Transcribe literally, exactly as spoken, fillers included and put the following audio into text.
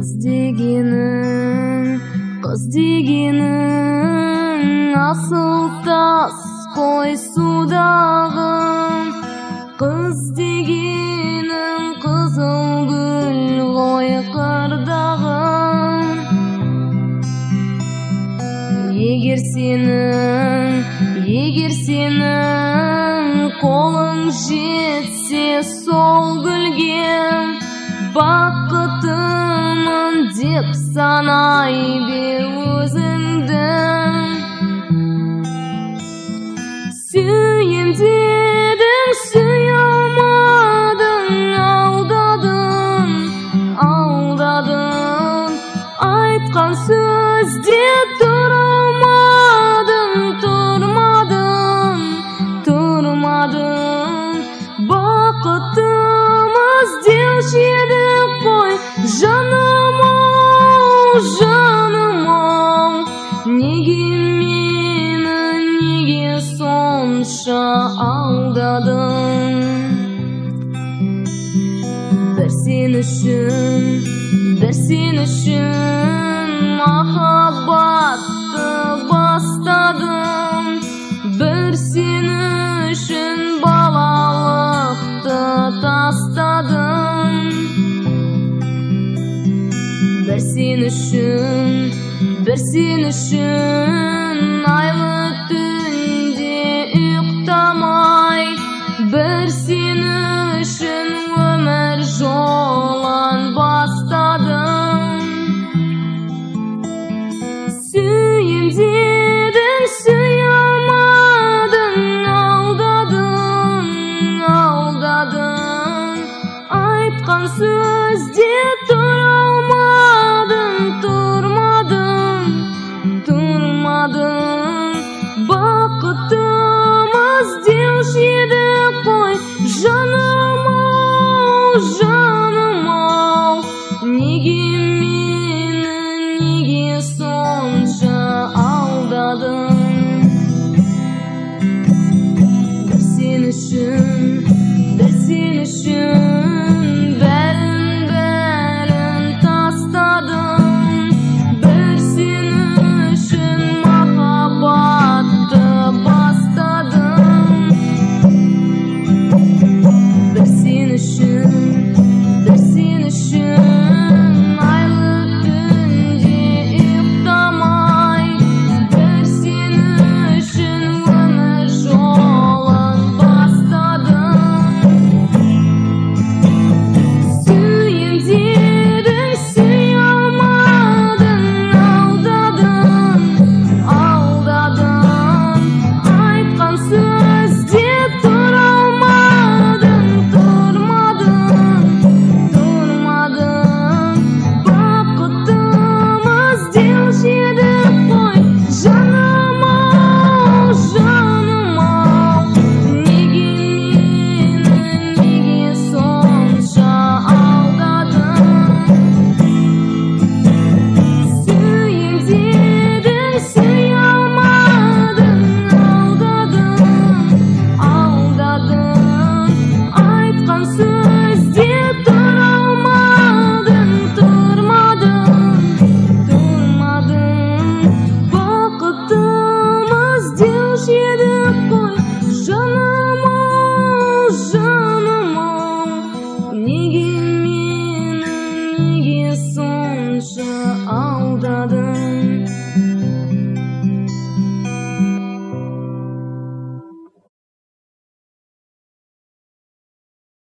Kız deginin, kız deginin asıl tas koy sudağın. Kız deginin kızıl gül koy kırdağın. Егер senin, егер senin kolun жетсе sol gülge, baqıtımın dep sanay bir özüngді. Sүйем deдің, süy almadың, алдадың, алдадың. Айтқан сөзде тұрмадың, тұрмадың, тұрмадың. Бақытымыз деуші едік қой, жаным-ау, жаным-ау. Неге мені, неге сонша алдадың? Bir sen үшін, bir sen үшін махаббатты бастадым. Bir sen үшін балалықты тастадым. Bir sen үшін, bir sen үшін айлы түнде ұйықтамай. Bir sen үшін өмір жолын бастадым. Сүйем дедің, сүй алмадың, алдадың, алдадың. Айтқан сөзде тұра алмадың, тұрмадың, тұрмадың. Бақытымыз деуші едік қой, жаным-ау, жаным-ау. Неге мені, неге сонша алдадың? Bir sen үшін, bir sen үшін